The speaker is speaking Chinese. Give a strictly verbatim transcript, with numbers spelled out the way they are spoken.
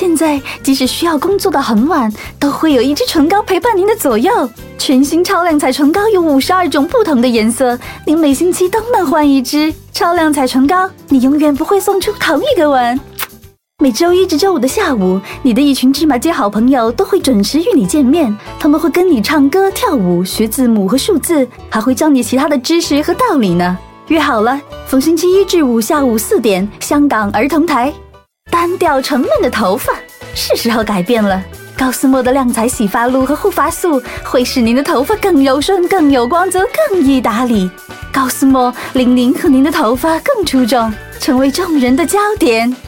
现在即使需要工作到很晚，都会有一支唇膏陪伴您的左右。全新超亮彩唇膏有五十二种不同的颜色，您每星期都能换一支。超亮彩唇膏，你永远不会送出同一个吻。每周一至周五的下午，你的一群芝麻街好朋友都会准时与你见面，他们会跟你唱歌、跳舞、学字母和数字，还会教你其他的知识和道理呢。约好了，逢星期一至五下午四点，香港儿童台。单调沉闷的头发是时候改变了，高斯莫的亮彩洗发露和护发素会使您的头发更柔顺、更有光泽、更易打理。高斯莫令您和您的头发更出众，成为众人的焦点。